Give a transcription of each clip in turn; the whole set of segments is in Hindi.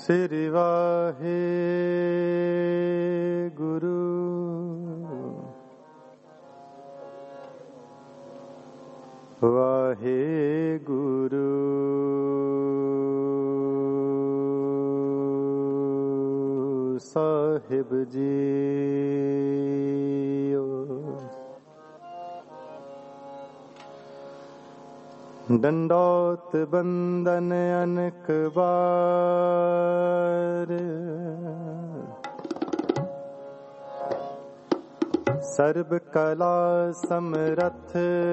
श्री वाहे गुरु वाहे गुरु साहिब जी। दंडौत बंदन अनक बार, सर्व कला समरथ,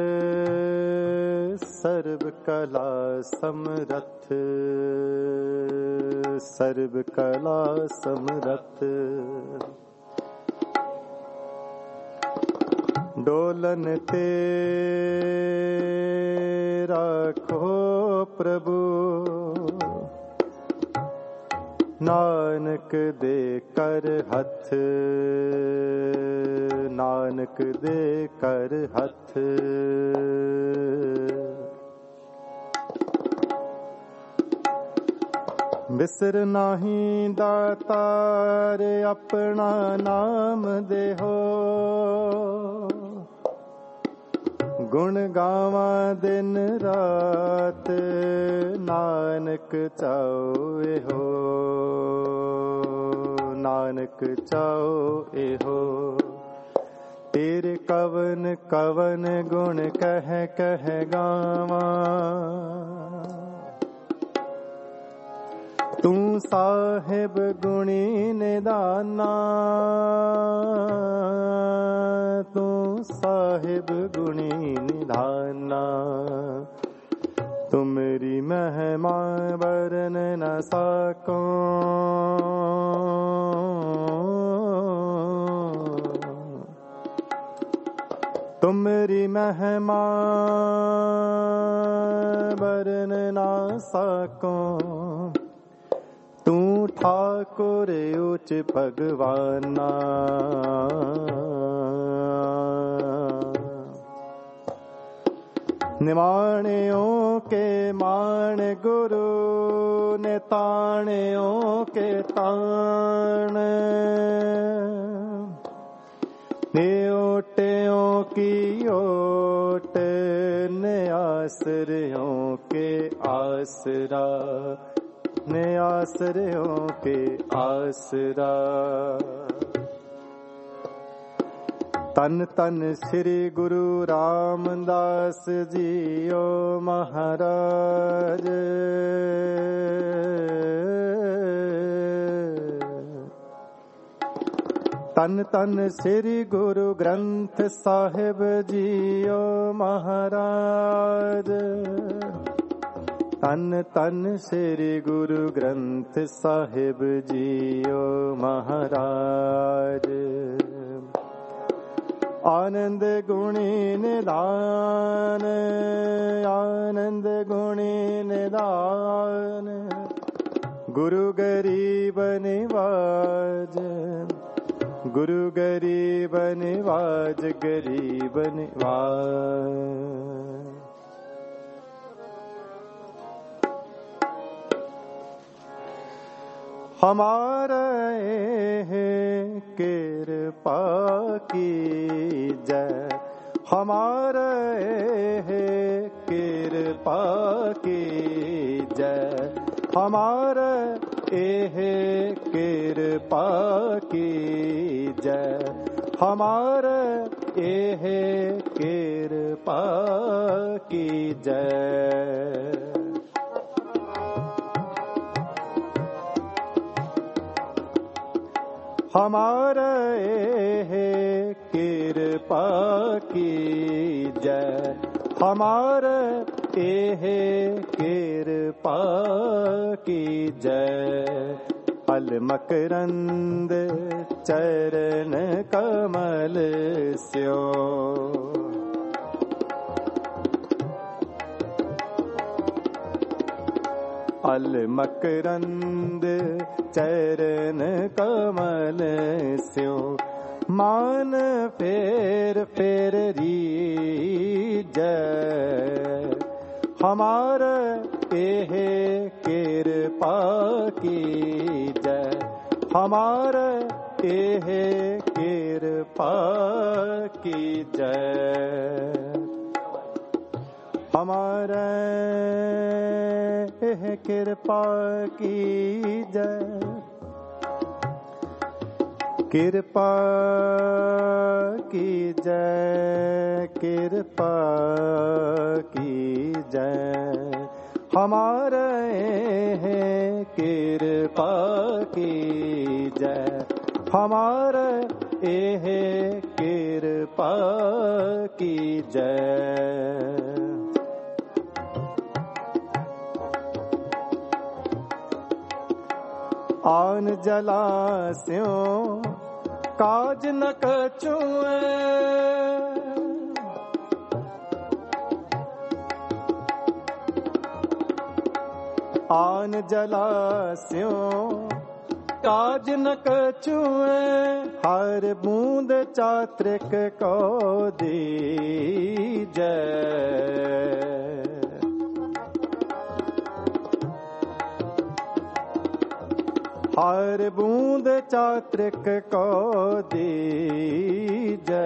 सर्व कला समरथ, सर्व कला समरथ। डोलन ते राखो प्रभु, नानक दे कर हथ, नानक दे कर हथ। बिसर नाही दातार अपना नाम देहो, गुण गावा दिन रात नानक चाओ एहो, नानक चाओ एहो। तेरे कवन कवन गुण कह कह गावा, तू साहिब गुणी निदाना, तू साहिब गुणी निधाना। तुमरी महिमा वर्णन न सको, तुमरी महिमा वर्णन न सको। तू ठाकुर उच्च भगवाना, निमाणियों के मान गुरु, निताणियों के ताण, नियोटियों की ओट, नियासरियों के आसरा, ने आसरियों के आसरा। तन तन श्री गुरु रामदास जीओ महाराज, तन तन श्री गुरु ग्रंथ साहिब जीओ महाराज, तन तन श्री गुरु ग्रंथ साहिब जीओ महाराज। आनंद गुणी निदान, आनंद गुणी निदान, गुरु गरीब निवाज, गुरु गरीब निवाज, गरीब निवाज। हमारे कृपा की जय, हमारे कृपा की जय, हमारे कृपा की जय, हमारे कृपा की जय। हमारे कृपा की जय, हमारे कृपा की जय। अल मकरंद चरण कमल स्यो, अल मकरंद चरण कमल स्यो। मान फेर फेर री जय, हमारे एह कृपा कीजय, हमारे एह कृपा कीजय, हमारे एह कृपा कीजय, कृपा कीजय, कृपा कीजय, हमारे एह कृपा कीजय, हमारे एह कृपा कीजय। आन जलास्यों काज न कछुए, आन जलास्यों काज न कछुए, हर बूंद चात्रिक को दीजय, हर बूंद चात्रिक को दीजय,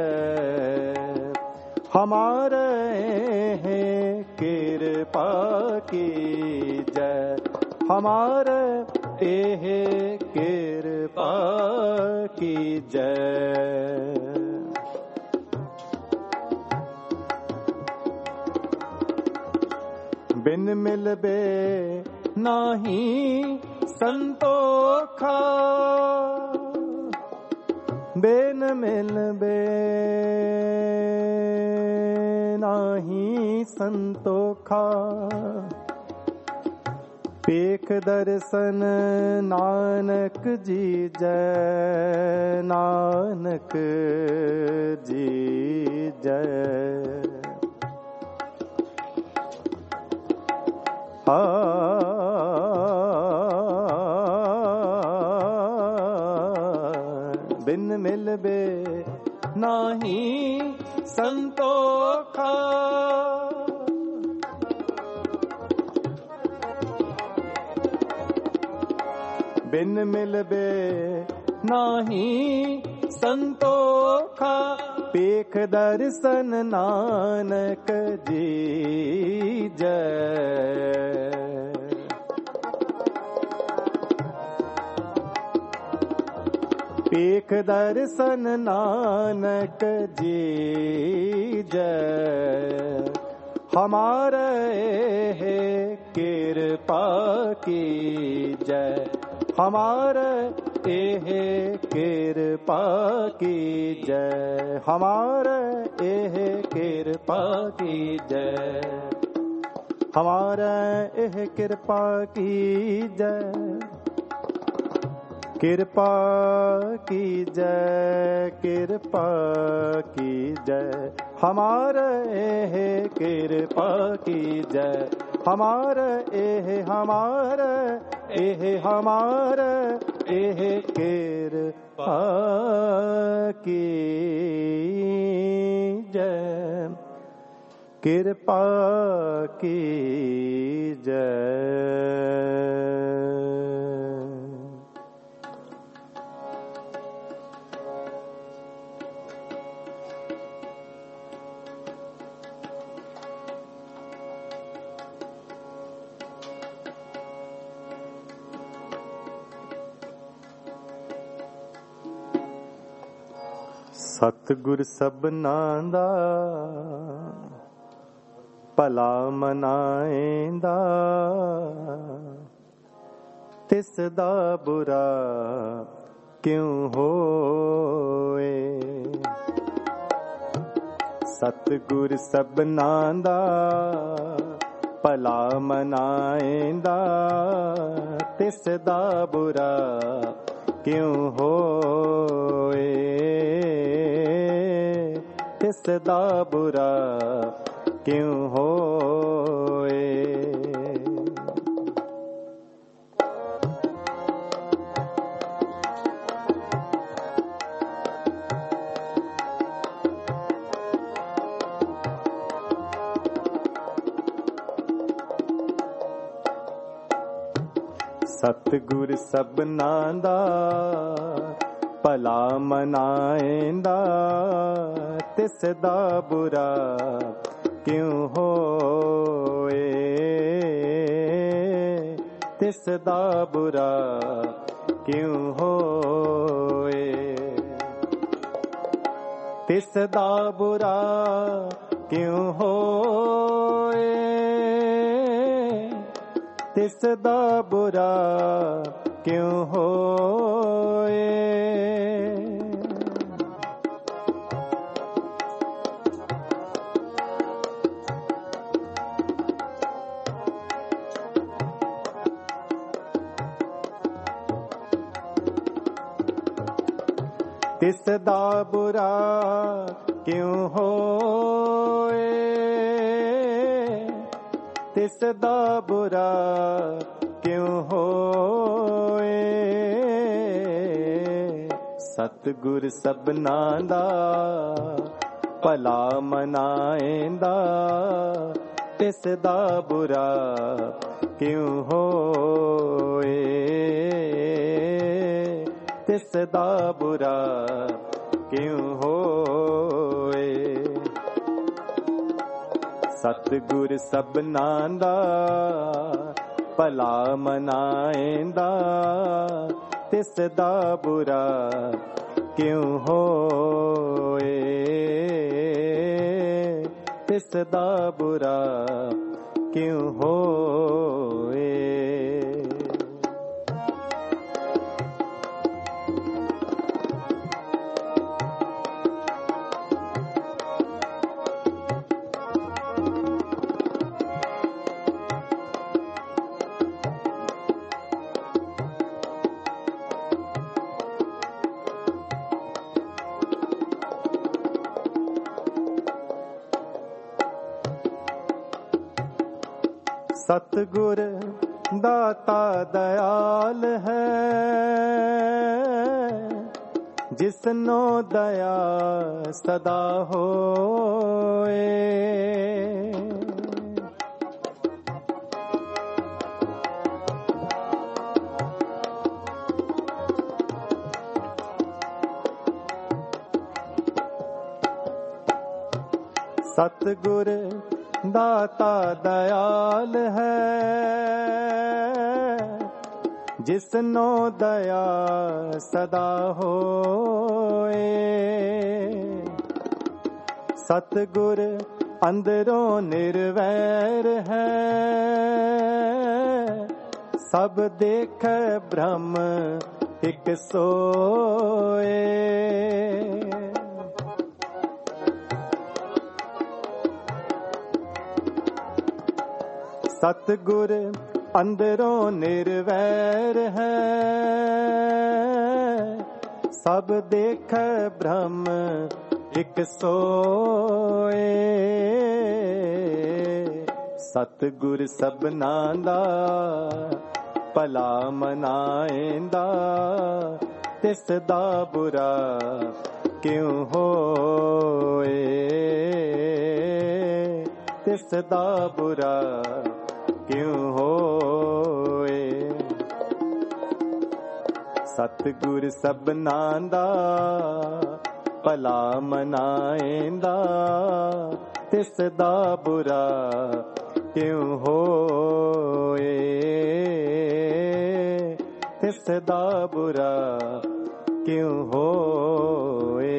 हमारे है कृपा कीजय, हमारे एह कृपा कीजय। बिन मिलबे नाही संतोखा, बिन मिलबे नाही संतोखा, पेख दर्शन नानक जी जय, नानक जी जय। बिन मिलबे नाही संतोखा, बिन मिलबे नाही संतोखा, पेख दर्शन नानक जी जय। पेख दर्शन नानक जी जय, हमारे है कृपा कीजय, हमारे एह कृपा कीजय, हमारे एह कृपा कीजय, हमारे एह कृपा कीजय, कृपा कीजय, कृपा कीजय, हमारे एह कृपा कीजय, हमारे एह हमारे एह हमारे एह कृपा कीजय, कृपा कीजय। सतगुर सबनां दा भला मनाएंदा, तिस दा बुरा क्यों होए। सतगुर सबनां दा भला मनाएंदा, तिस दा बुरा क्यों होए। तिस दा बुरा क्यों होए। ਸਤਿਗੁਰ ਸਭਨਾਂ ਦਾ ਭਲਾ ਮਨਾਏਂਦਾ, ਤਿਸ ਦਾ ਬੁਰਾ ਕਿਉ ਹੋਏ, ਤਿਸ ਦਾ ਬੁਰਾ ਕਿਉ ਹੋਏ, ਤਿਸ ਦਾ ਬੁਰਾ ਕਿਉ ਹੋਏ, ਤਿਸ ਦਾ ਬੁਰਾ ਕਿਉ ਹੋਏ। ਤਿਸ ਦਾ ਬੁਰਾ ਕਿਉ ਹੋਏ, ਤਿਸ ਦਾ ਬੁਰਾ ਕਿਉ ਹੋਏ, ਸਤਿਗੁਰ ਸਭਨਾਂ ਦਾ ਭਲਾ ਮਨਾਏਂਦਾ, ਤਿਸ ਦਾ ਬੁਰਾ ਕਿਉ ਹੋਏ, ਤਿਸ ਦਾ ਬੁਰਾ ਕਿਉ ਹੋਏ। ਸਤਿਗੁਰ ਸਭਨਾਂ ਦਾ ਭਲਾ ਮਨਾਏਂਦਾ, ਤਿਸ ਦਾ ਬੁਰਾ ਕਿਉ ਹੋਏ, ਤਿਸ ਦਾ ਬੁਰਾ ਕਿਉ ਹੋਏ। ਸਤਿਗੁਰ ਦਾਤਾ ਦਇਆਲ ਹੈ, ਜਿਸਨੋ ਦਇਆ ਸਦਾ ਹੋਏ, ਸਤਿਗੁਰ ਦਾਤਾ ਦਇਆਲ ਹੈ, ਜਿਸਨੋ ਦਇਆ ਸਦਾ ਹੋਏ, ਸਤਿਗੁਰ ਅੰਦਰੋਂ ਨਿਰਵੈਰ ਹੈ, ਸਭ ਦੇਖੈ ਬ੍ਰਹਮ ਇਕ ਸੋਏ, ਸਤਿਗੁਰ ਅੰਦਰੋਂ ਨਿਰਵੈਰ ਹੈ, ਸਭ ਦੇਖੈ ਬ੍ਰਹਮ ਇਕ ਸੋਏ, ਸਤਿਗੁਰ ਸਭਨਾਂ ਦਾ ਭਲਾ ਮਨਾਏਂਦਾ, ਤਿਸ ਦਾ ਬੁਰਾ ਕਿਉ ਹੋਏ, ਤਿਸ ਦਾ ਬੁਰਾ ਕਿਉ ਹੋਏ। ਸਤਿਗੁਰ ਸਭਨਾਂ ਦਾ ਭਲਾ ਮਨਾਏਂਦਾ, ਤਿਸ ਦਾ ਬੁਰਾ ਕਿਉ ਹੋਏ, ਤਿਸ ਦਾ ਬੁਰਾ ਕਿਉ ਹੋਏ।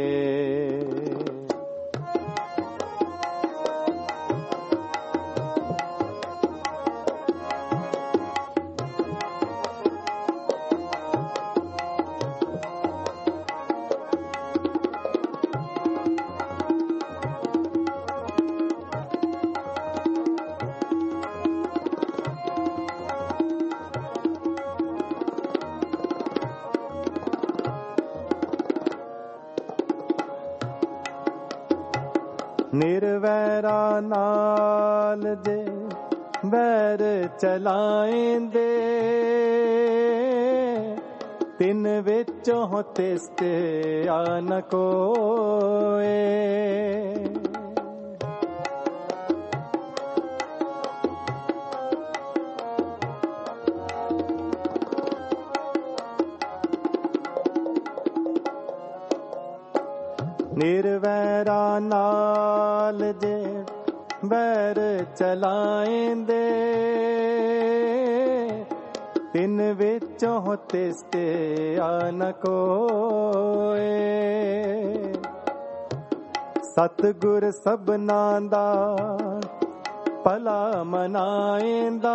ਨਿਰਵੈਰਾ ਨਾਲ ਜੇ ਵੈਰ ਚਲਾਏਂਦੇ, ਤਿਨ ਵਿੱਚੋਂ ਤਿਸ ਤੇ ਆ ਨ ਕੋਏ, ਨਿਰਵੈਰਾ ਨਾਲ ਜੇ ਬੈਰ ਚਲਾਏਂਦੇ, ਤਿਨ ਵਿੱਚੋਂ ਤਿਸਤੇ ਆ ਨ ਕੋਏ। ਸਤਿਗੁਰ ਸਭਨਾਂ ਦਾ ਭਲਾ ਮਨਾਏਂਦਾ,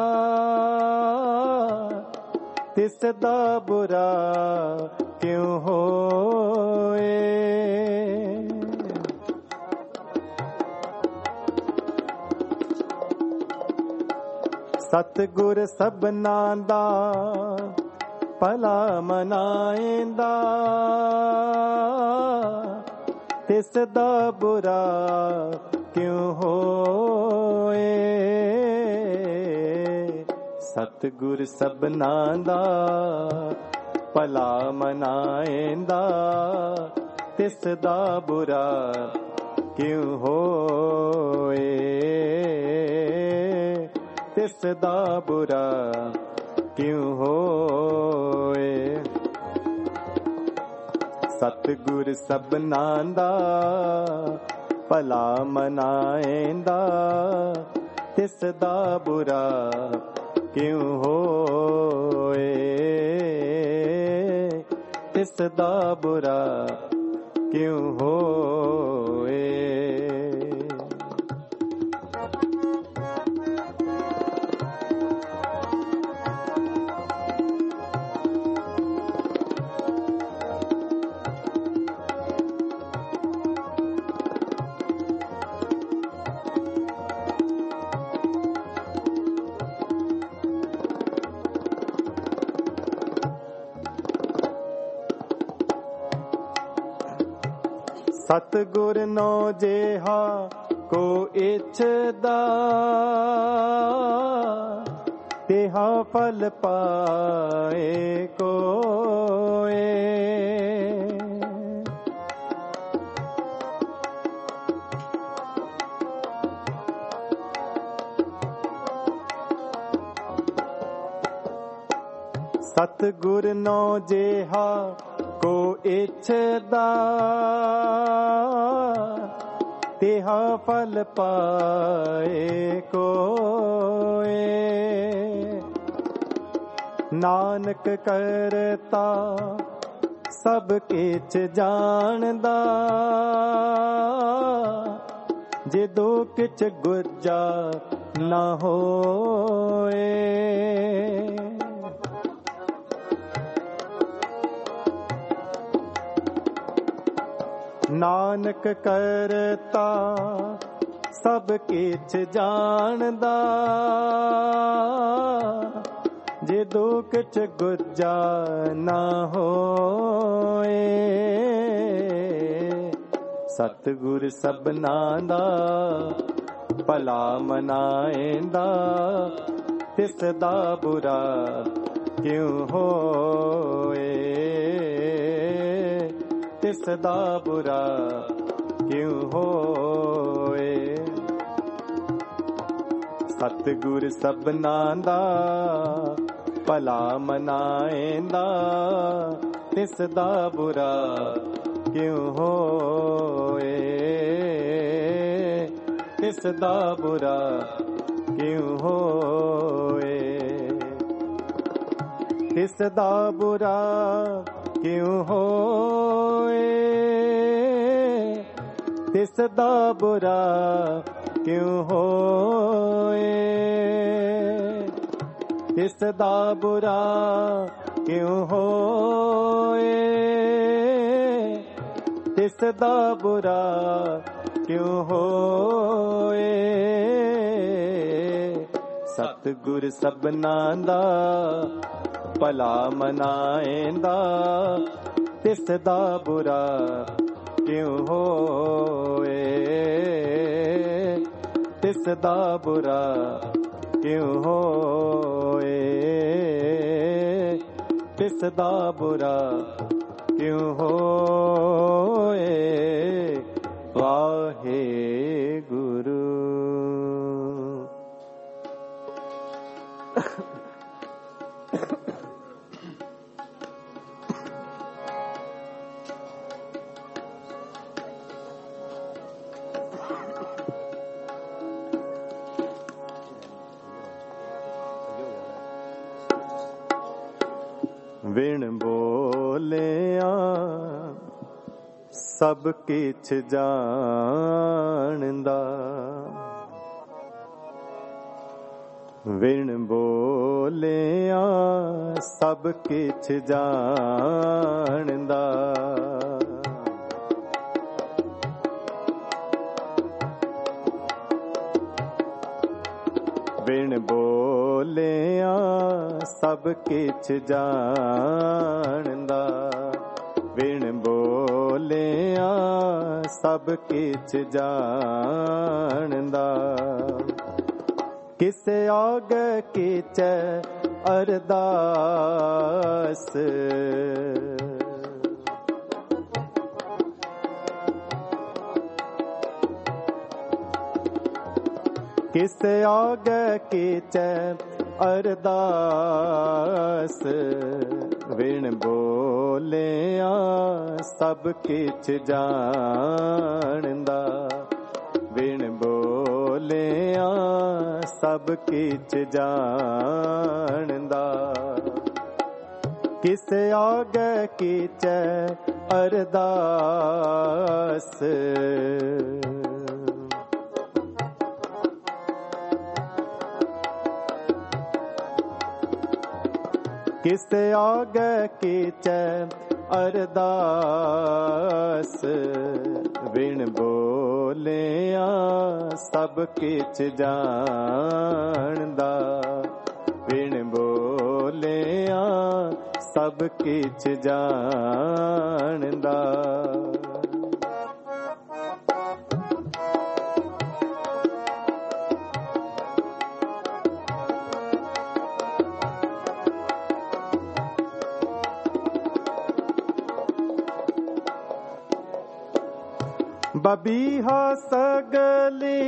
ਤਿਸ ਦਾ ਬੁਰਾ ਕਿਉ ਹੋਏ। ਸਤਿਗੁਰ ਸਭਨਾਂ ਦਾ ਭਲਾ ਮਨਾਏਂਦਾ, ਤਿਸ ਦਾ ਬੁਰਾ ਕਿਉ ਹੋਏ। ਸਤਿਗੁਰ ਸਭਨਾਂ ਦਾ ਭਲਾ ਮਨਾਏਂਦਾ, ਤਿਸ ਦਾ ਬੁਰਾ ਕਿਉ ਹੋਏ। ਤਿਸ ਦਾ ਬੁਰਾ ਕਿਉ ਹੋਏ। ਸਤਿਗੁਰ ਸਭਨਾਂ ਦਾ ਭਲਾ ਮਨਾਏਂਦਾ, ਤਿਸ ਦਾ ਬੁਰਾ ਕਿਉ ਹੋਏ। ਤਿਸ ਦਾ ਬੁਰਾ ਕਿਉ ਹੋਏ। ਸਤਿਗੁਰ ਨੋ ਜਿਹਾ ਕੋ ਇਛਦਾ, ਤਿਹਾ ਫਲ ਪਾਏ ਕੋਏ। ਸਤਿਗੁਰ ਨੋ ਜਿਹਾ ਕੋ ਇਛਦਾ, ਤਿਹਾ ਫਲ ਪਾਏ ਕੋਏ। ਨਾਨਕ ਕਰਤਾ ਸਭ ਕਿਛ ਜਾਣਦਾ, ਜੇ ਦੋ ਕਿਛ ਗੁੱਜਾ ਨਾ ਹੋਏ। ਨਾਨਕ ਕਰਤਾ ਸਭ ਕਿਛ ਜਾਣਦਾ, ਜੇ ਦੁਖ ਚ ਗੁੱਜਾ ਨਾ ਹੋਏ। ਸਤਿਗੁਰ ਸਭਨਾਂ ਦਾ ਭਲਾ ਮਨਾਏਂਦਾ, ਤਿਸ ਦਾ ਬੁਰਾ ਕਿਉ ਹੋਏ। ਤਿਸ ਦਾ ਬੁਰਾ ਕਿਉ ਹੋਏ। ਸਤਿਗੁਰ ਸਭਨਾਂ ਦਾ ਭਲਾ ਮਨਾਏਂਦਾ, ਤਿਸ ਦਾ ਬੁਰਾ ਕਿਉ ਹੋਏ। ਤਿਸ ਦਾ ਬੁਰਾ ਕਿਉ ਹੋਏ। ਤਿਸ ਦਾ ਬੁਰਾ ਕਿਉ ਹੋਏ। ਤਿਸ ਦਾ ਬੁਰਾ ਕਿਉ ਹੋਏ। ਤਿਸ ਦਾ ਬੁਰਾ ਕਿਉ ਹੋਏ। ਤਿਸ ਦਾ ਬੁਰਾ ਕਿਉ ਹੋਏ। ਸਤਿਗੁਰ ਸਭਨਾਂ ਦਾ ਭਲਾ ਮਨਾਏਂਦਾ, ਤਿਸ ਦਾ ਬੁਰਾ ਕਿਉ ਹੋਏ। ਤਿਸ ਦਾ ਬੁਰਾ ਕਿਉ ਹੋਏ। ਤਿਸ ਦਾ ਬੁਰਾ ਕਿਉ ਹੋਏ। ਵਾਹਿਗੁਰੂ। विण बोलिया सब किछ जानदा, विण बोलिया सब किछ जानदा। विण बोलिया सब किछ जानदा, विण बोलिया सब किछ जानदा। किसे आगे कीचै अरदास, किसे आगे कीचै अरदास। विण बोलिया सब किछ जानदा, विण बोलिया सब किछ जानदा। किसे आगे कीचै अरदास, किसे आगे कीचै अरदास। विण बोलिया सब किछ जानदा, विण बोलिया सब किछ जानदा। बबीहा सगली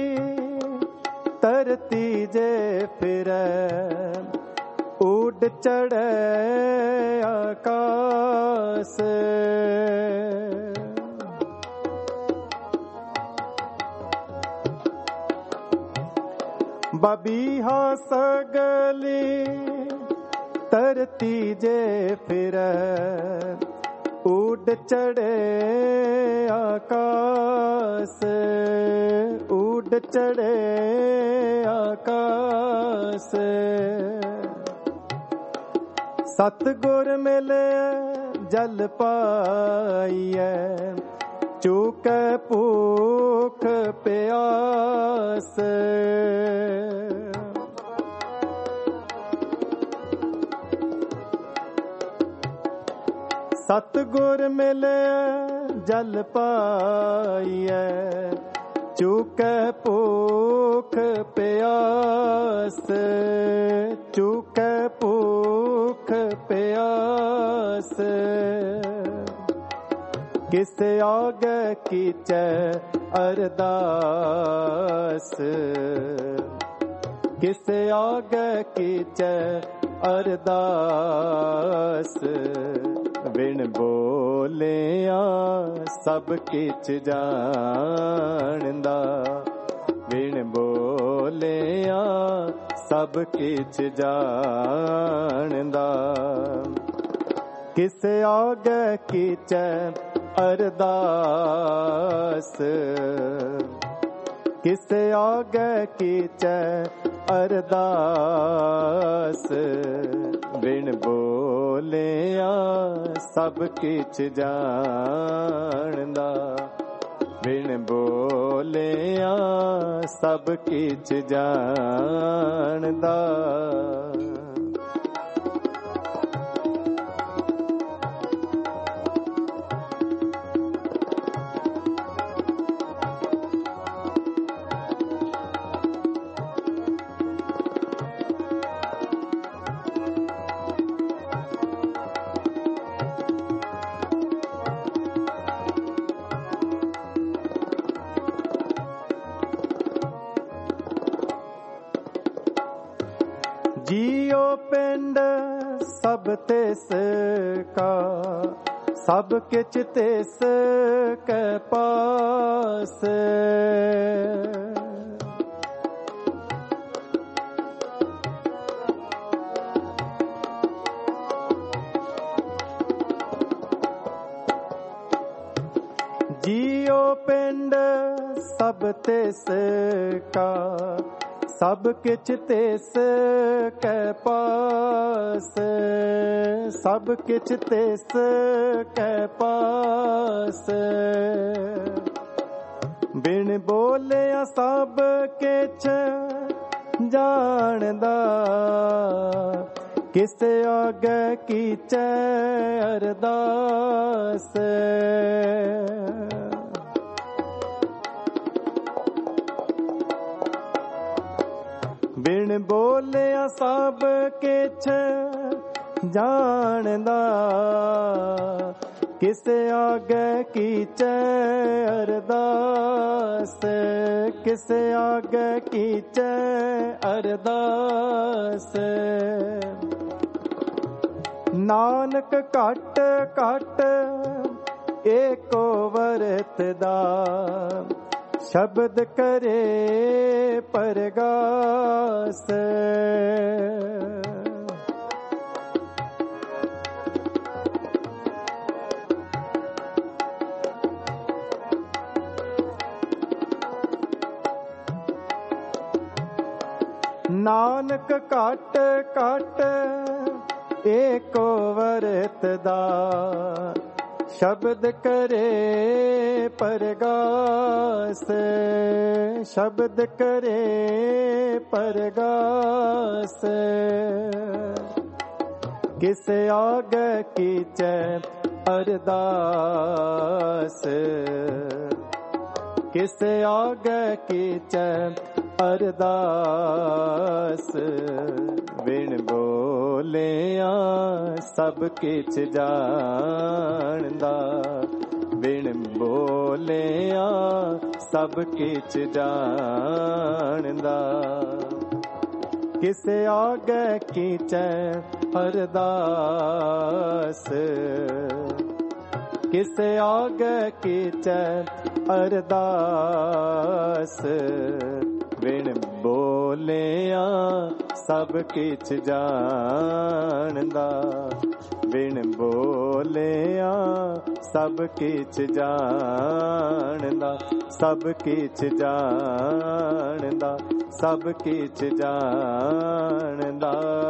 धरती जे फिरै, उड़ चढ़े आकाश। बबीहा सगली धरती जे फिरै, उड़ चढ़े आकाश, उड़ चढ़े आकाश। सतगुर मिले जल पाइयै, चूकै भूख प्यास। सतगुर मिले जल पाइयै, चूकै भूख प्यास, चूकै भूख प्यास। किसे आगे कीचै अरदास, किसे आगे कीचै अरदास। विण बोलिया सब किछ जानदा, विण बोलिया सब किछ जानदा। किसे आगे कीचै अरदास, किसे आगे कीचै अरदास। विण बोलिया सब किछ जानदा, विण बोलिया सब किछ जानदा। जियो पिंड सब तिस का, सब किछ तिस के पास। जियो पिंड सब तिस का, सब किछ तिस कै पास, सब किछ तिस कै पास। बिन बोलिया सब किछ जानदा, किस आगे कीचै अरदास। बिन बोलिया सब किछ जानदा, किस आगे कीचै अरदास, किस आगे कीचै अरदास। नानक घट घट एको वरतदा, शब्द करे परगास। नानक घट घट एको वरतदा, शब्द करे परगास, शब्द करे परगास। किस आगे कीचै अरदास, किस आगे कीचै अरदास। बिन बोलिया सब किछ जानदा, बिन बोलिया सब किछ जानदा। किस आगे कीचै अरदास, किस आगे कीचै अरदास। बिन बोलिया सब किछ जानदा, बिन बोलिया सब किछ जानदा, सब किछ जानदा, सब किछ जानदा।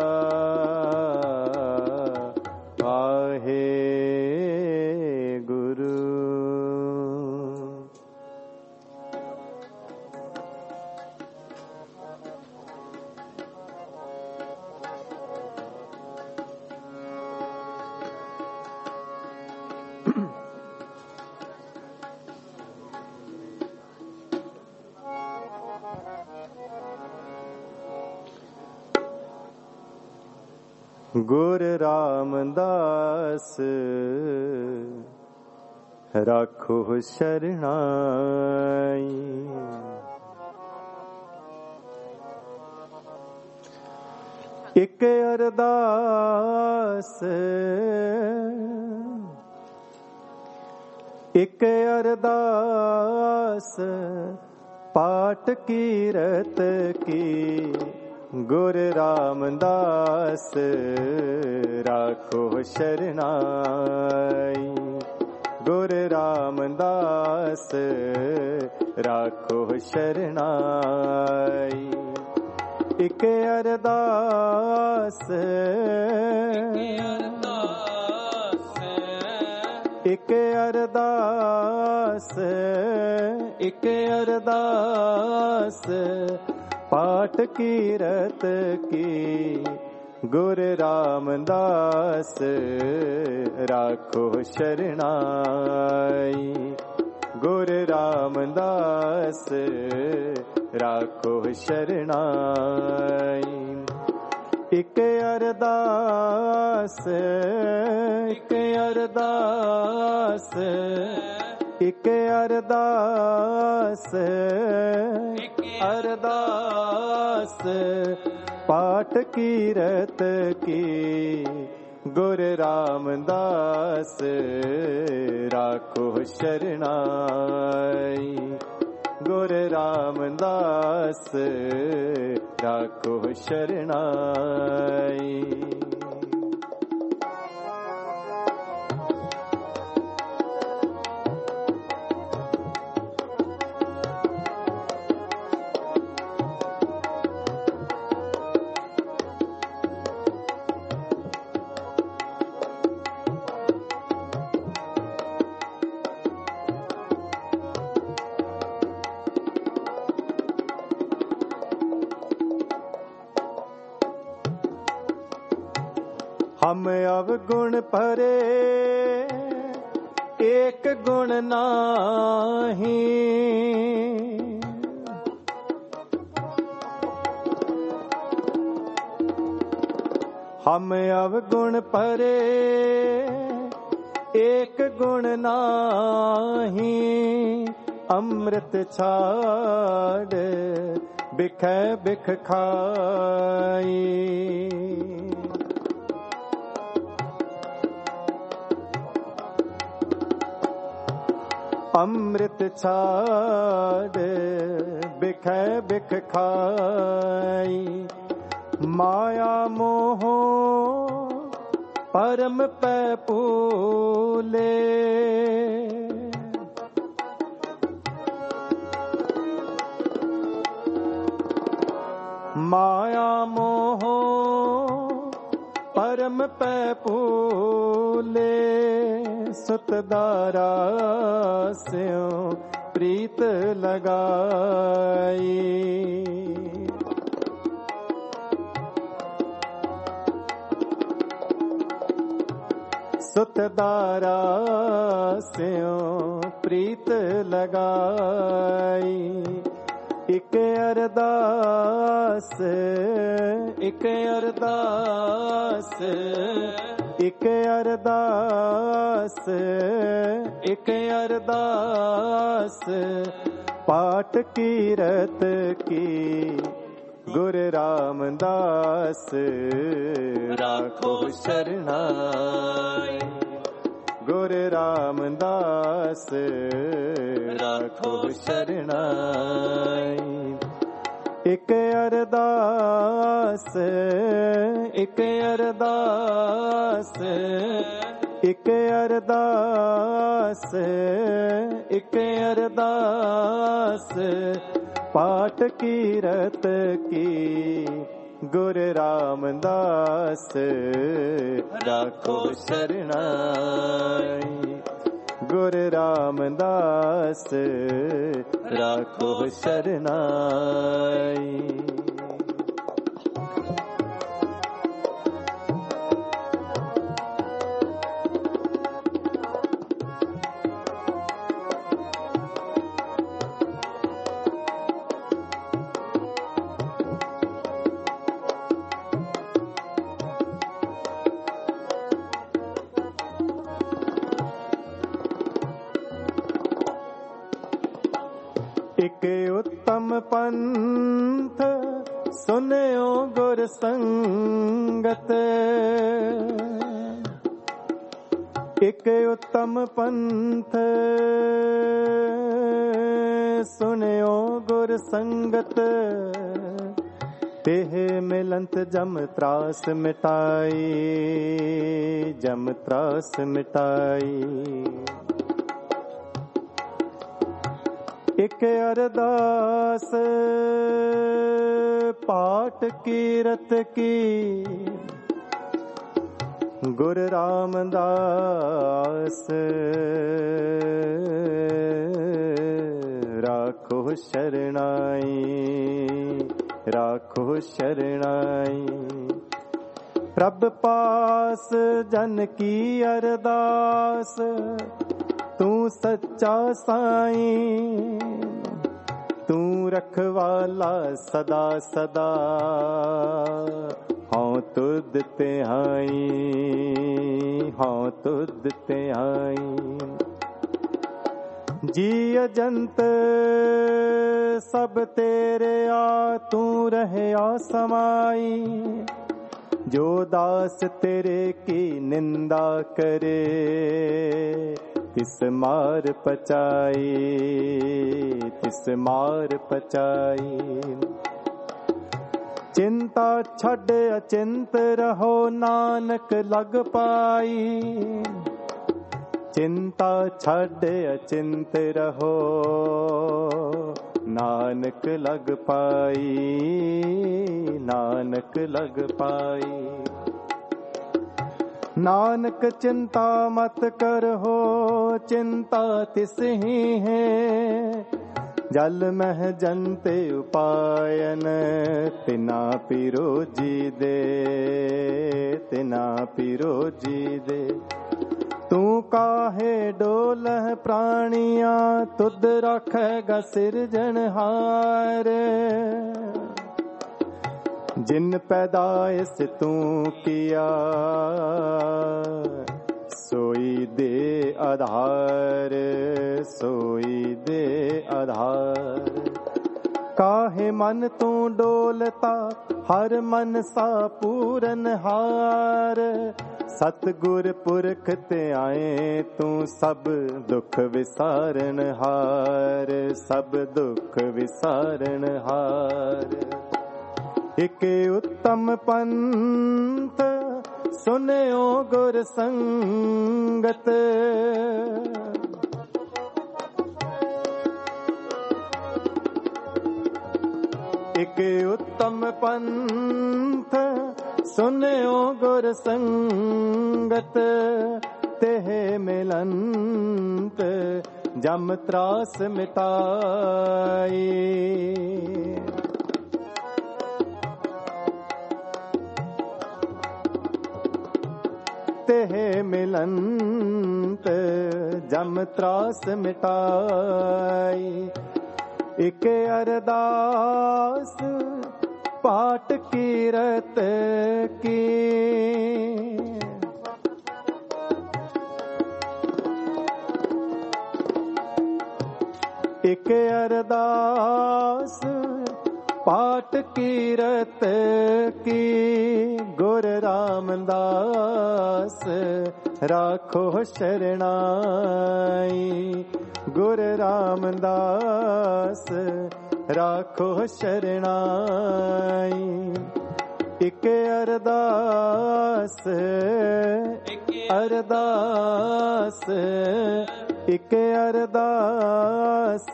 वाहे गुरु। गुर रामदास राखो शरणाई, एक अरदास, एक अरदास पाठ कीरत की। गुर रामदास राखो शरणाई, गुर रामदास राखो शरणाई। एक अरदास, एक अरदास, एक अरदास पाठ कीरत की। गुर रामदास राखो शरणाई, गुर रामदास राखो शरणाई। एक अरदास, एक अरदास, एक अरदास, अरदास पाठ कीरत की। गुर रामदास राखो शरणाई, गुर रामदास राखो शरणाई। हम अवगुण परे एक गुण नाही। हम अवगुण परे एक गुण नाही। अमृत छाड़ बिखै बिख खाई। अमृत छाड़ बिखै बिख खाई। माया मोह परम पै पूले। माया मोह परम पै पूले। सुत दारा स्यों प्रीत लगाई। सुत दारा स्यों प्रीत लगाई। इक अरदास इक अरदास इक अरदास इक अरदास पाठ कीरत की गुरु रामदास राखो शरणाई। गुरु रामदास राखो शरणाई। इक अरदास इक अरदास इक अरदास इक अरदास पाठ कीरत की गुरु रामदास राखो शरणाई। गुरु रामदास राखो शरणाई। एक उत्तम पंथ सुनियो गुर संगत। एक उत्तम पंथ सुनियो गुर संगत। तेह मिलंत जम त्रास मिटाई। जम त्रास मिटाई। एक अरदास पाठ कीरत की गुरु रामदास राखो शरणाई। राखो शरणाई। प्रभ पास जन की अरदास तू सच्चा साईं। तू रखवाला सदा सदा हाँ तुद ते आई। हाँ तुद ते आई। जी अजंत सब तेरे आ तू रहे समाई। जो दास तेरे की निंदा करे तिस मार पचाई। तिस मार पचाई। चिंता छड़ अचिंत रहो नानक लग पाई। चिंता छड़ अचिंत रहो नानक लग पाई। नानक लग पाई। नानक चिंता मत कर हो चिंता तिस ही है। जल मह जंते उपायन तिना पिरोजी दे, तिना पिरोजी दे। तू काहे डोलह प्राणिया तुद रखेगा सिरजनहार। जिन पैदाइश तू किया सोई दे आधार, सोई दे आधार। काहे मन तू डोलता हर मन सा पूरन हार। सतगुर पुरख ते आए तू सब दुख विसारन हार, सब दुख विसारन हार। एक उत्तम पंथ सुनियो गुर संगत। एक उत्तम पंथ सुनियो गुर संगत। तेह मिलंत जम त्रास मिटाई। तेह मिलंत जम त्रास मिटाई। एक अरदास पाठ कीरत की। एक अरदास पाठ कीरत की। गुर रामदास राखो शरणाई। गुर रामदास राखो शरणाई। एक अरदास, अरदास, एक अरदास,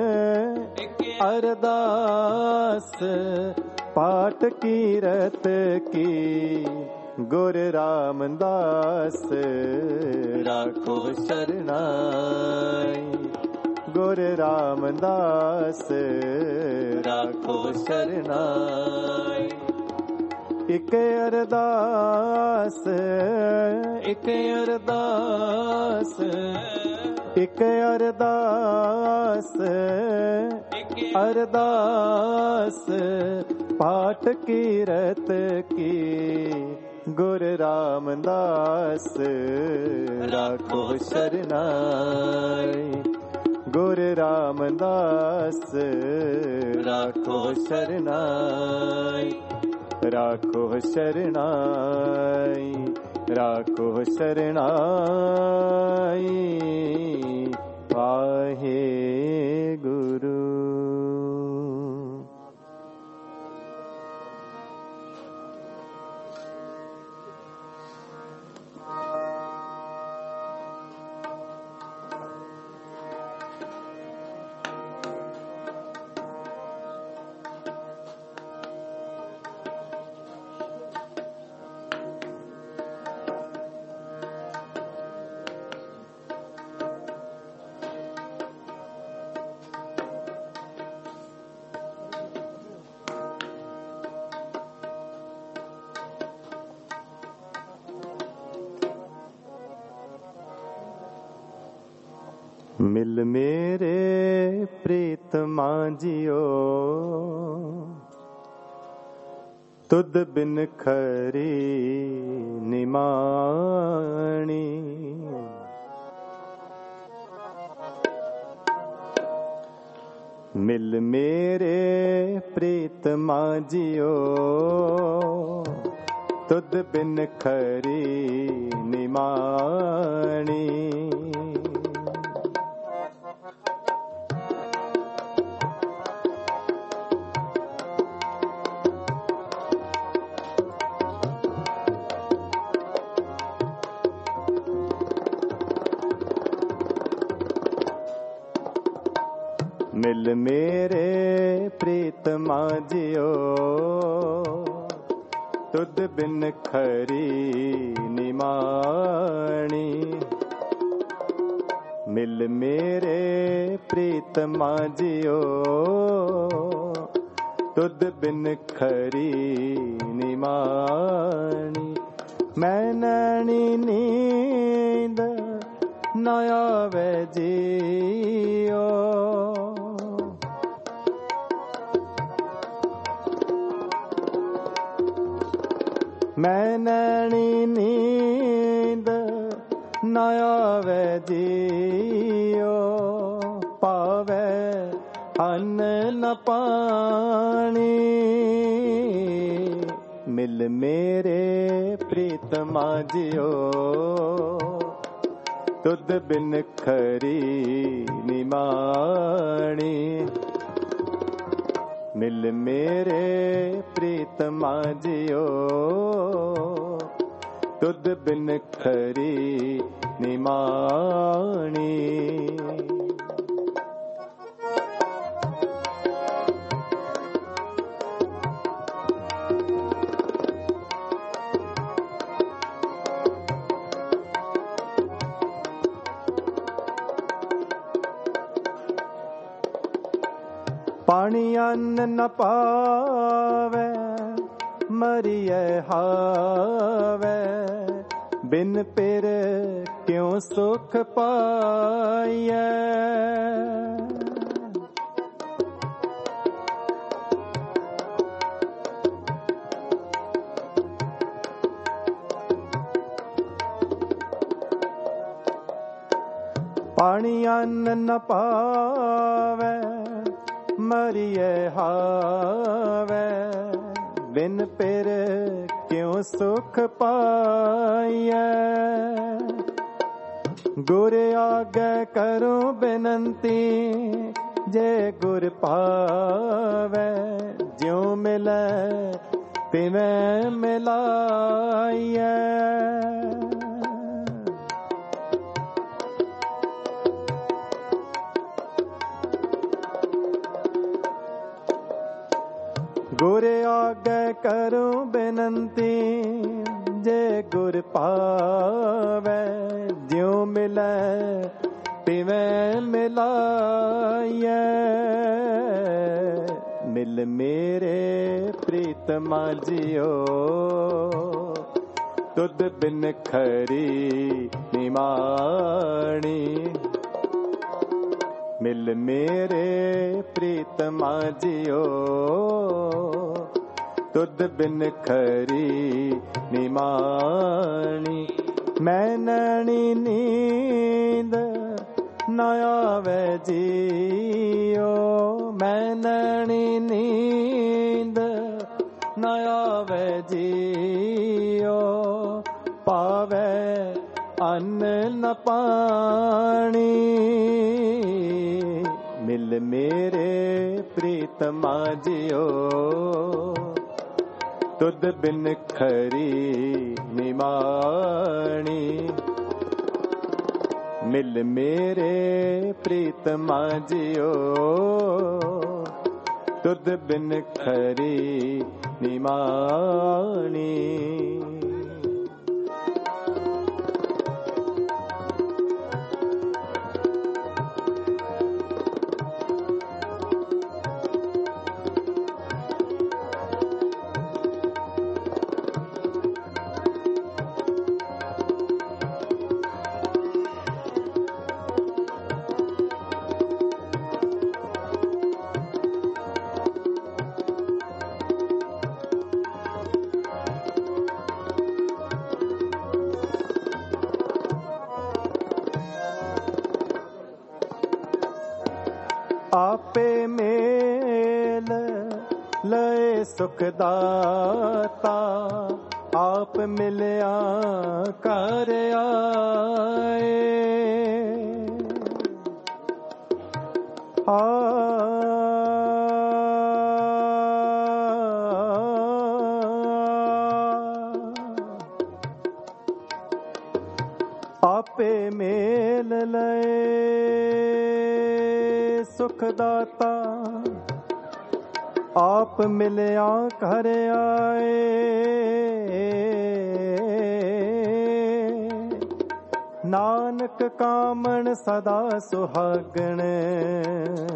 अरदास पाठ कीरत की। गुर रामदास राखो शरणाई। गुर रामदास राखो शरणाई। एक अरदास, एक अरदास, एक अरदास, अरदास पाठ कीरत की। गुर रामदास राखो शरणाई। गुर रामदास राखो शरणाई। राखो शरणाई, राखो शरणाई। वाहे गुरु। मिल मेरे प्रीतमा जियो तुद बिन खरी निमाणी। मिल मेरे प्रीतमा जियो तुद बिन खरी निमाणी। मिल मेरे प्रीतमा जियो तुद बिन खरी निमाणी। मिल मेरे प्रीत प्रीतमा जियो तुद बिन खरी निमाणी मैं नैनी नींद न आवे जियो मैं नैनी नींद न आवे जियो पावे अन्न न पानी मिल मेरे प्रीतमा जियो तुद बिन खरी निमाणी मिल मेरे प्रीतमा जियो तुद बिन खरी निमाणी पानी अन्न न पावे मरिए हावे बिन पिर क्यों सुख पाइए पानी अन्न न पावे मरिए हावे बिन पिर क्यों सुख पाइए गुर आगे करूं बिनती जे गुर पावे ज्यों मिले तिवें मिलाइए गुर आगे करूं बिनती जे गुर पावे ज्यों मिले तिवें मिलाइए मिल मेरे प्रीतमा जियो तुद बिन खरी निमाणी मिल मेरे प्रीतमा जियो तुद बिन खरी निमाणी मैं नैनी नींद न आवे जियो मैं नैनी नींद न आवे जियो पावे अन्न न पानी मिल मेरे प्रीतमा जियो तुद बिन खरी निमाणी मिल मेरे प्रीतमा जियो तुद बिन खरी निमाणी आपे मेल लय सुखदाता आप मिलया कर आए आपे मेल लय सुखदाता आप मिलया घर आए नानक कामण सदा सुहागण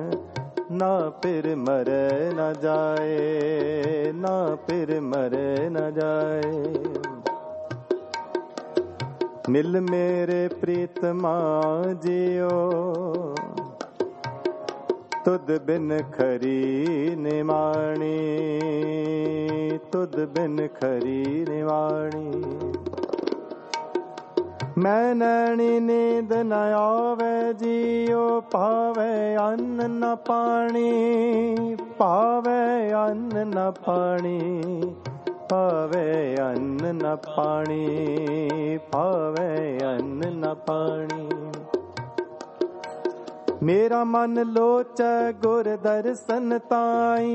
ना फिर मरे न जाए, ना फिर मरे न जाए। मिल मेरे प्रीतमा जियो, तुद बिन खरी निमाणी, तुद बिन खरी निमाणी। मैं नैनी नींद न आवे जियो, पावे अन्न न पानी, पावे अन्न न पानी, पावे अन्न न पानी, पावे अन्न न पानी। मेरा मन लोचै गुर दर्शन ताई,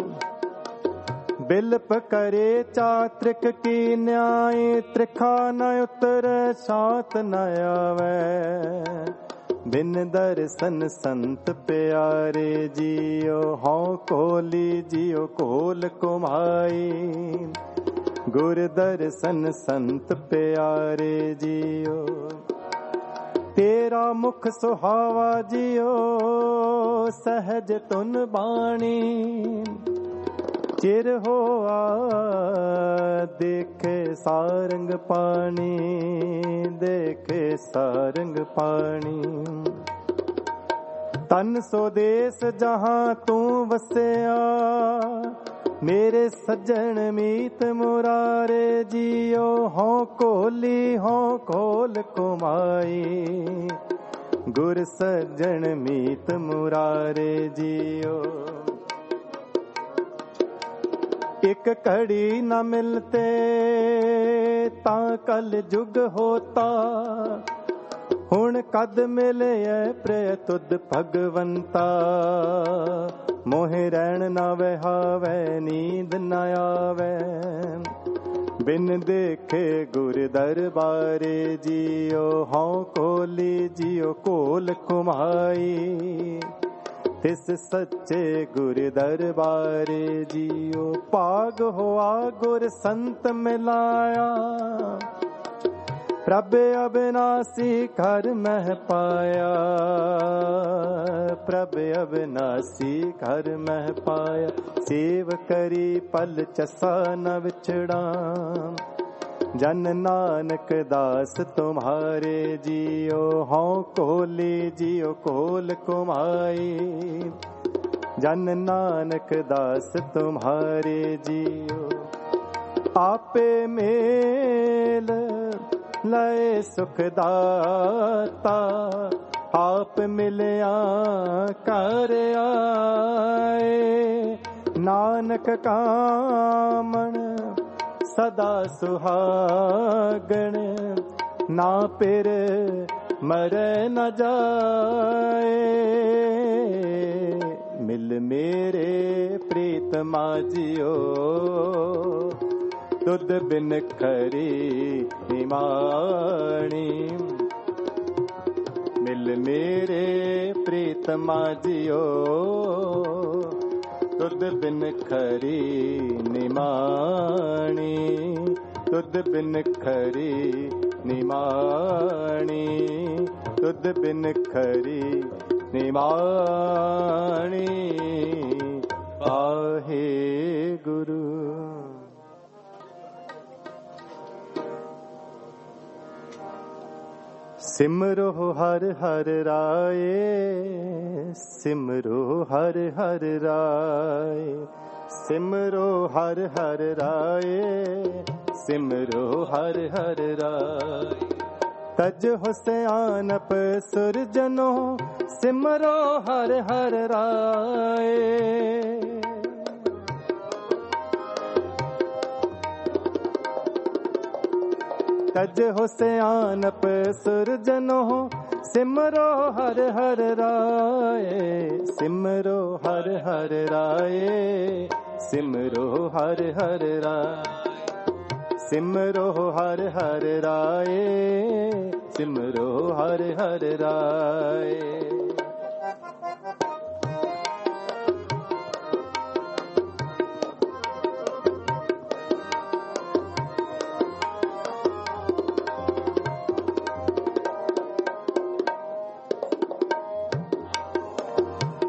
बिलप करे चात्रिक की न्याय। त्रिखा न उतर शांत न आवे, बिन दर्शन संत प्यारे जियो। हाँ कोली जियो कोल कुमाई, गुर दर्शन संत प्यारे जियो। तेरा मुख सुहावा जियो, सहज तुन बाणी। चिर होआ देखे सारंग पानी, देखे सारंग पानी। तन स्वदेश जहां तू वसया, मेरे सज्जन मीत मुरारे जियो। हों कोली हों कोल कुमाई, गुर सज्जन मीत मुरारे जियो। एक घड़ी न मिलते ता कल जुग होता, हुण कद मिले प्रिय तुद भगवंता। मोहे रैन न वहावे नींद न आवे, बिन देखे गुर दरबारे जियो। हाँ कोली जियो कोल कुमाई, तिस सच्चे गुर दरबारे जियो। पाग होआ गुर संत मिलाया, प्रभ अविनाशी घर मह पाया, प्रभ अविनाशी घर मह पाया। सेव करी पल चसा न विछड़ा, जन नानक दास तुम्हारे जियो। हाँ कोली जियो कोल कुमाई, जन नानक दास तुम्हारे जियो। आपे मेल लय सुखदाता, आप मिलया कर आए। नानक कामण सदा सुहागण, ना पिर मरे न जाए। मिल मेरे प्रीतमा जियो, तुद बिन खरी निमाणी। मिल मेरे प्रीतमा जियो, तुद बिन खरी निमाणी, तुद बिन खरी निमाणी, तुद बिन खरी निमाणी। आहे गुरु। सिमरो हर हर राय, सिमरो हर हर राय, सिमरो हर हर राय, सिमरो हर हर राय। तज हो सयानप सुरजनो, सिमरो हर हर राय। तज हो सयानप सुरजनो, सिमरो हर हर राय, सिमरो हर हर राय, सिमरो हर हर राय, सिमरो हर हर राय, सिमरो हर हर राय।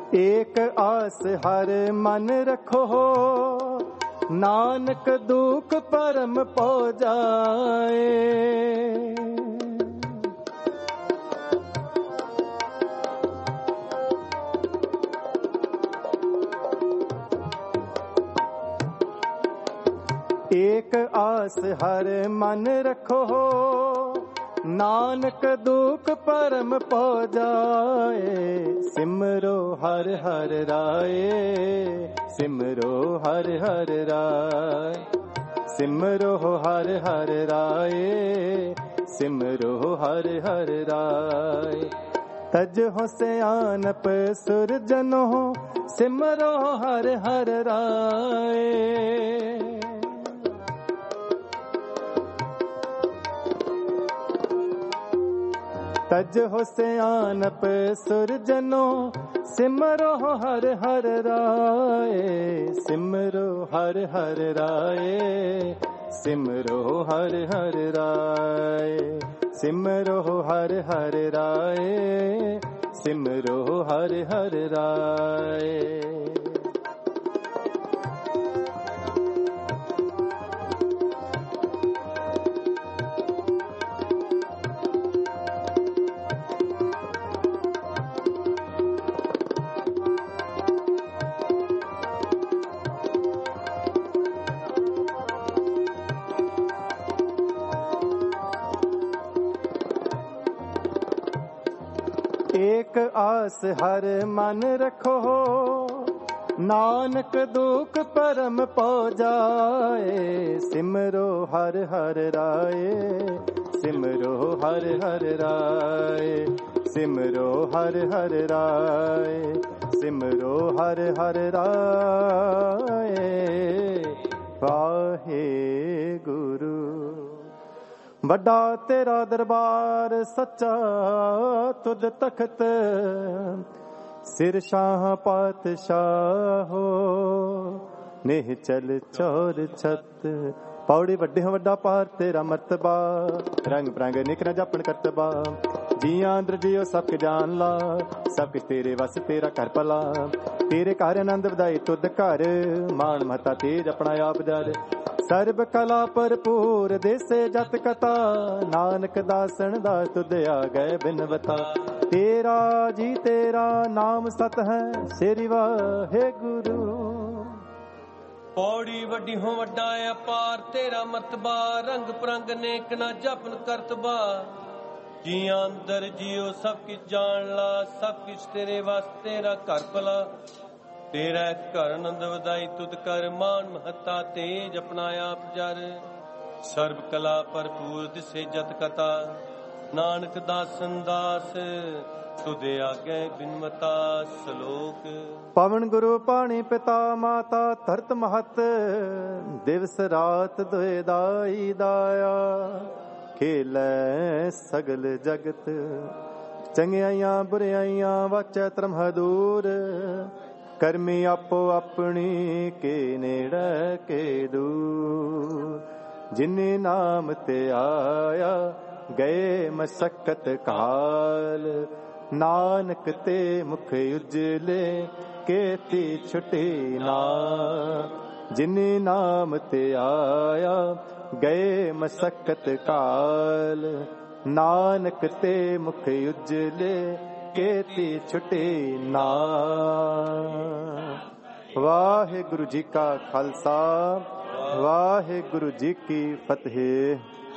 एक आस हर मन रखो, नानक दुख परम पौ जाए। एक आस हर मन रखो, नानक दुख परम पौ जाए। सिमरो हर हर राय, सिमरो हर हर राय, सिमरो हर हर राय, सिमरो हर हर राय। तज हो सियानप सुरजनो, सिमरो हर हर राय। तज हो सियानप सुरजनो, सिमरो हर हर राय। सिमरो हर हर राय, सिमरो हर हर राय, सिमरो हर हर राय, सिमरो हर हर राय। एक आस हर मन रखो, नानक दुख परम पौ जाए। सिमरो हर हर राय, सिमरो हर हर राय, सिमरो हर हर राय, सिमरो हर हर राय। वाहे गुरु ਵੱਡਾ ਤੇਰਾ ਦਰਬਾਰ ਸੱਚਾ, ਤੁਧ ਤਖਤ ਸਿਰ ਸ਼ਾਹ ਪਾਤਸ਼ਾਹੋ। ਨੇਹ ਚਲ ਚੌਰ ਛਤ ਪੌੜੀ ਵੱਡੇ ਹੋ ਵੱਡਾ ਪਾਰ ਤੇਰਾ ਮਰਤਬਾ। ਰੰਗ ਬਰੰਗ ਨਿਕ ਨਾ ਜਾਪਣ ਕਰਤਬਾ। ਜੀਆਂ ਅੰਦਰ ਜੀਓ ਸਭ ਕੇ ਜਾਣ ਲਾ, ਸਭ ਕੁਛ ਤੇਰੇ ਵਸ ਤੇਰਾ ਘਰ ਭਲਾ। ਤੇਰੇ ਘਰ ਆਨੰਦ ਵਧਾਈ ਤੁਧ ਘਰ, ਮਾਣ ਮਹਤਾ ਤੇਜ ਆਪਣਾ ਆਪ ਜਰ। ਸਰਬ ਕਲਾ ਭਰਪੂਰ ਦੇਸੇ ਜਤ ਕਥਾ, ਨਾਨਕ ਦਾਸਨ ਦਾ ਤੁਧ ਆ ਗਏ ਬਿਨਵਤਾ। ਤੇਰਾ ਜੀ ਤੇਰਾ ਨਾਮ ਸਤ ਹੈ, ਸ੍ਰੀ ਵਾਹਿਗੁਰੂ। ਪੌੜੀ ਵੱਡੀ ਹੋ ਵੱਡਾ ਅਪਾਰ ਤੇਰਾ ਮਰਤਬਾ। ਰੰਗ ਪਰੰਗ ਨੇਕ ਨਾ ਜਪਨ ਕਰਤਬਾ। ਜੀਆਂ ਅੰਦਰ ਜੀਓ ਸਭ ਕਿਛ ਜਾਣ ਲਾ, ਸਭ ਕਿਛ ਤੇਰੇ ਵਸ ਤੇਰਾ ਘਰ ਭਲਾ। ਤੇਰਾ ਘਰ ਆਨੰਦ ਵਧਾਈ ਤੁਧ ਕਰ, ਮਾਨ ਮਹੱਤਾ ਤੇਜ ਆਪਣਾ ਆਪ ਜਰ। ਸਰਬ ਕਲਾ ਭਰਪੂਰ ਦਿਸੇ ਜਤ ਕਥਾ, ਨਾਨਕ ਦਾਸਨ ਦਾਸ ਤੁਧ ਆਗੇ ਬਿਨਮਤਾ। ਸ਼ਲੋਕ ਪਵਨ ਗੁਰੂ ਪਾਣੀ ਪਿਤਾ ਮਾਤਾ ਧਰਤ ਮਹਤ, ਦਿਵਸ ਰਾਤ ਦੁਇ ਦਾਈ ਦਾਇਆ। ਖੇਲੈ ਸਗਲ ਜਗਤ ਚੰਗਿਆਈਆਂ ਬੁਰਿਆਈਆਂ, ਵਾਚੈ ਧਰਮ ਹਦੂਰ। ਕਰਮੀ ਆਪੋ ਆਪਣੀ ਕੇ ਨੇੜੇ ਕੇ ਦੂਰ। ਜਿਨੇ ਨਾਮ ਤੇ ਆਇਆ ਗਏ ਮਸਕਤ ਕਾਲ, ਨਾਨਕ ਤੇ ਮੁਖ ਉਜਲੇ ਕੇਤੀ ਛੁਟੀ ਨਾ। ਜਿਨੇ ਨਾਮ ਤੇ ਆਇਆ ਗਏ ਮਸਕਤ ਕਾਲ, ਨਾਨਕ ਤੇ ਮੁਖ ਉਜਲੇ ਕੇਤੀ ਛੁਟੀ ਨਾ। ਵਾਹਿਗੁਰੂ ਜੀ ਕਾ ਖਾਲਸਾ, ਵਾਹਿਗੁਰੂ ਜੀ ਕੀ ਫਤਿਹ।